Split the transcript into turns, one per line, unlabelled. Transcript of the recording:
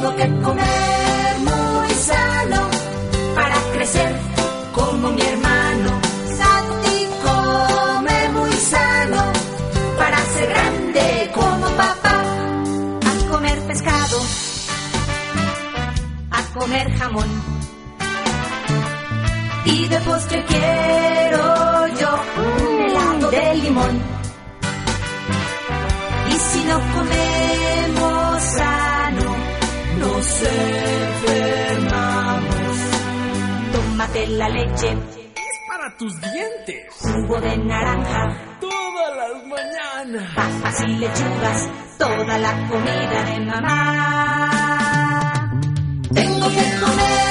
Tengo que comer muy sano para crecer como mi hermano. Santi come muy sano para ser grande como papá. A comer pescado, a comer jamón, y de postre quiero yo un helado de limón. Y si no comemos sano, nos enfermamos. Tómate la leche,
es para tus dientes.
Jugo de naranja,
Todas las mañanas.
papas y lechugas, toda la comida de mamá. Tengo que comer